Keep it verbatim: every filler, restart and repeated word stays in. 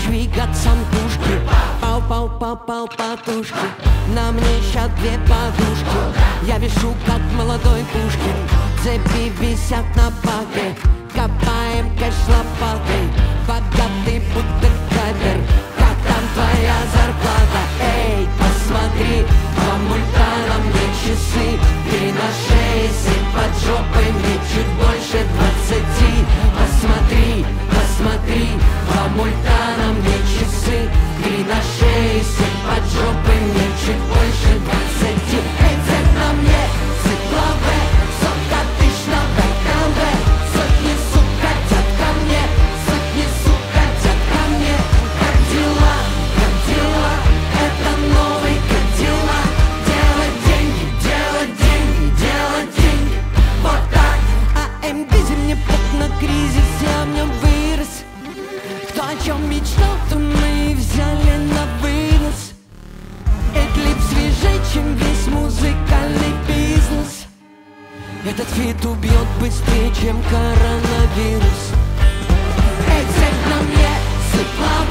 двигать самтушки. Пау-пау-пау-пау потушки. На мне ща две подушки. Я вешу, как молодой Пушкин. Цепи висят на паке. Копаем кэш лопатой. Богатый будто капер. Как там твоя зарплата? Эй, посмотри, два мульта на мне часы. Три на шее, семь под жопой, мне чуть больше двадцати. Посмотри, посмотри, два мульта на мне часы. Три на шее, семь под жопой, мне чуть больше двадцати. Эй, цепь на мне, цепь лаве, сотка тысяч на бэ эм вэ. Сотни, сука, тят ко мне, сотни, сука, тят ко мне. Как дела, как дела, это новый Кадиллак. Делать деньги, делать деньги, делать деньги, вот так. А эм би мне пот на кризис, я в нем вырос. Кто о чем мечтал, то мы и взяли на вынос. Эклип свежее, чем весь музыкальный бизнес. Этот фит убьет быстрее, чем коронавирус. Эй, цепь на мне, сыпла